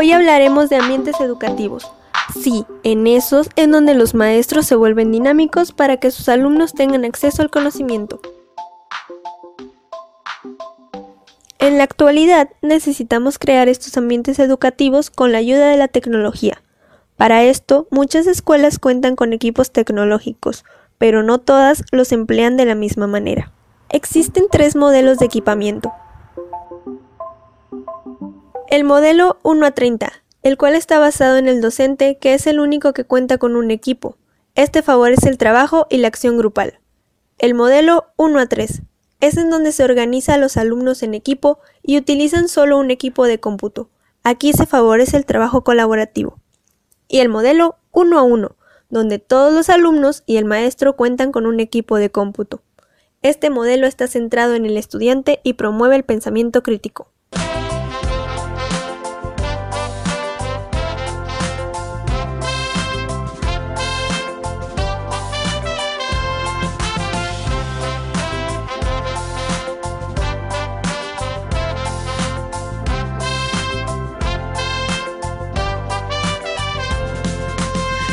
Hoy hablaremos de ambientes educativos. Sí, en esos en donde los maestros se vuelven dinámicos para que sus alumnos tengan acceso al conocimiento. En la actualidad necesitamos crear estos ambientes educativos con la ayuda de la tecnología. Para esto, muchas escuelas cuentan con equipos tecnológicos, pero no todas los emplean de la misma manera. Existen 3 modelos de equipamiento. El modelo 1:30, el cual está basado en el docente, que es el único que cuenta con un equipo. Este favorece el trabajo y la acción grupal. El modelo 1:3 es en donde se organiza a los alumnos en equipo y utilizan solo un equipo de cómputo. Aquí se favorece el trabajo colaborativo. Y el modelo 1:1, donde todos los alumnos y el maestro cuentan con un equipo de cómputo. Este modelo está centrado en el estudiante y promueve el pensamiento crítico.